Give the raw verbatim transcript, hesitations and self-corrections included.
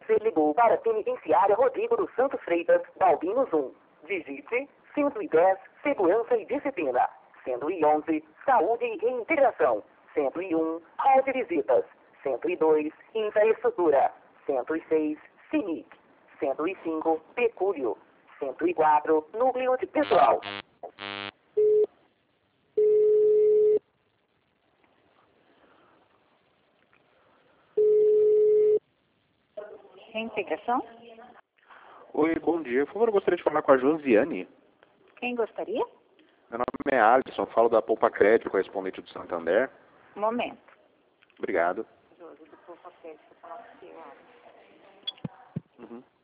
Você ligou para a Penitenciária Rodrigo dos Santos Freitas, Balbinos um. Digite cento e dez, Segurança e Disciplina. cento e onze, Saúde e Reintegração. cento e um, Hall de Visitas. cento e dois, Infraestrutura. cento e seis, CINIC. cento e cinco, Pecúlio. cento e quatro, Núcleo de Pessoal. Reintegração? Oi, bom dia. Por favor, eu gostaria de falar com a Josiane. Quem gostaria? Meu nome é Alisson, falo da Poupa Crédito, correspondente do Santander. Um momento. Obrigado. Josi, do Poupa Crédito, falar com o senhor. Uhum.